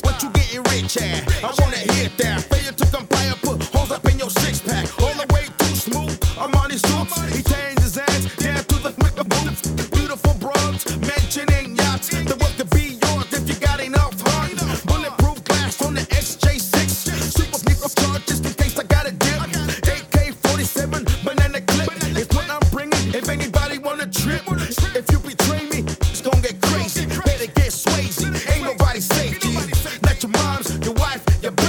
What you getting rich at? I wanna hit that. Failure to comply and put holes up in your six pack. All the way too smooth. I'm on his suits. He changed his ass down to the flick of boots. Beautiful broads, mentioning yachts. The world could be yours if you got enough heart. Bulletproof glass on the SJ6. Super sneak of charge just in case I got a dip. AK-47, banana clip. It's what I'm bringing. If anybody wanna trip, if you betray me, it's gonna get crazy. Better get Swayze. Ain't nobody safe. Let your moms, your wife, your